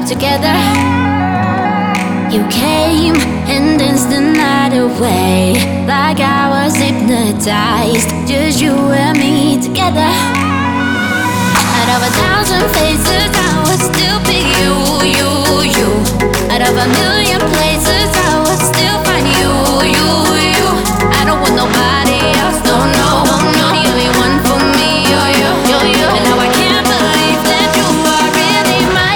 together. You came and danced the night away, like I was hypnotized. Just you and me together. Out of 1,000 faces, I would still be you, you, you. Out of 1,000,000 places, I would still find you, you, you. I don't want nobody else, no, no, no. The only one for me, yo, yo, yo, yo. And now I can't believe that you are really my,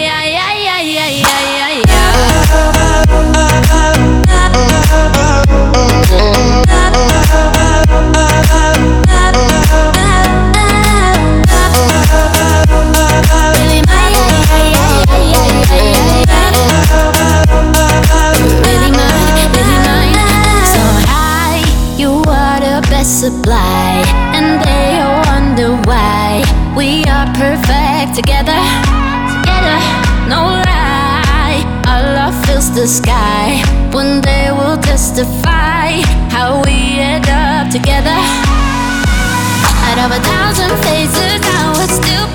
supply, and they wonder why we are perfect together, together, no lie. Our love fills the sky. One day we'll testify how we end up together. Out of 1,000 faces, I would still